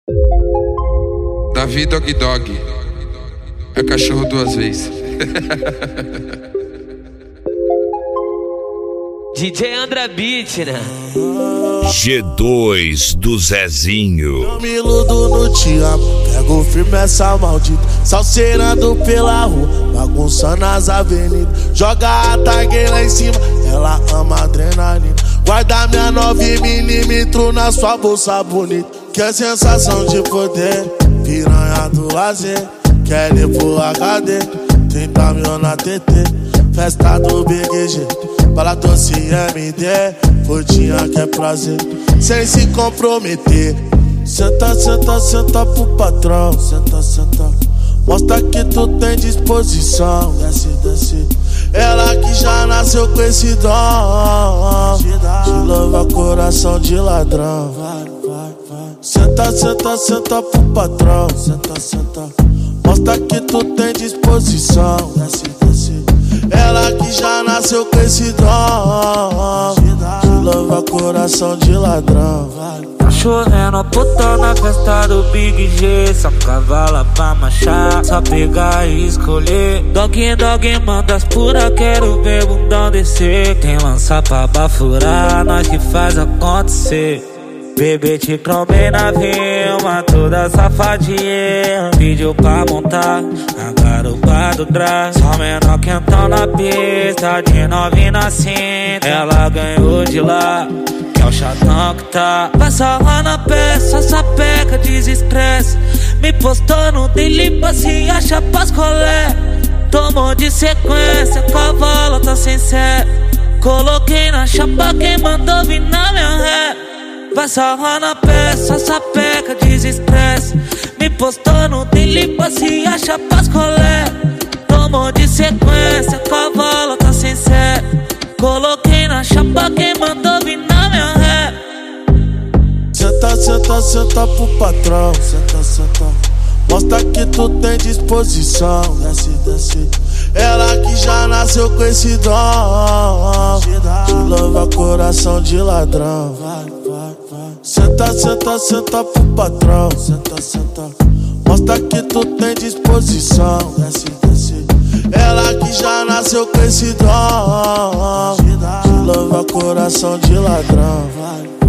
Davi Dog Dog é cachorro duas vezes. DJ André Beat, né? G2 do Zezinho. Eu me iludo no te amo, pego firme essa maldita, salseirando pela rua, bagunçando as avenidas. Joga a tag lá em cima, ela ama adrenalina. Guarda minha 9mm na sua bolsa bonita. Que é sensação de poder, piranha do lazer. Quer ir pro HD, 30 mil na TT. Festa do BGG, bala doce MD. Curtinha que é prazer, sem se comprometer. Senta, senta, senta pro patrão. Senta, senta, mostra que tu tem disposição. Desce, desce, ela que já nasceu com esse dom. Te louva coração de ladrão. Vai, vai, vai. Senta, senta, senta pro patrão. Senta, senta, mostra que tu tem disposição. Desce, desce, ela que já nasceu com esse dom. Te louva coração de ladrão. Tá chovendo puta na festa do Big G. Só cavala pra marchar, só pegar e escolher. Dog, dog, manda as pura, quero ver bundão descer. Quem lança pra bafurar, nós que faz acontecer. Bebê te cromei na vilma, toda safadinha. Pediu pra montar a garupa do drag. Só menor quentão na pista, de novinha na cinta. Ela ganhou de lá, que é o chatão que tá. Passa lá na peça, sapeca, desestresse. Me postou no daily, se acha pras colé. Tomou de sequência, cavalo tá sem sé. Coloquei na chapa, quem mandou vir na minha ré. Vai sarrar na peça, sapeca, desestresse. Me postou no daily, se acha pras colé. Tomou de sequência, cavalo tá sem sé. Coloquei na chapa, quem mandou vir na minha ré. Senta, senta, senta pro patrão. Senta, senta, mostra que tu tem disposição. Desce, desce, ela que já nasceu com esse dom. Te louva coração de ladrão. Vai, vai, vai. Senta, senta, senta pro patrão. Senta, senta, mostra que tu tem disposição. Desce, desce, ela que já nasceu com esse dom. Te louva coração de ladrão. Vai.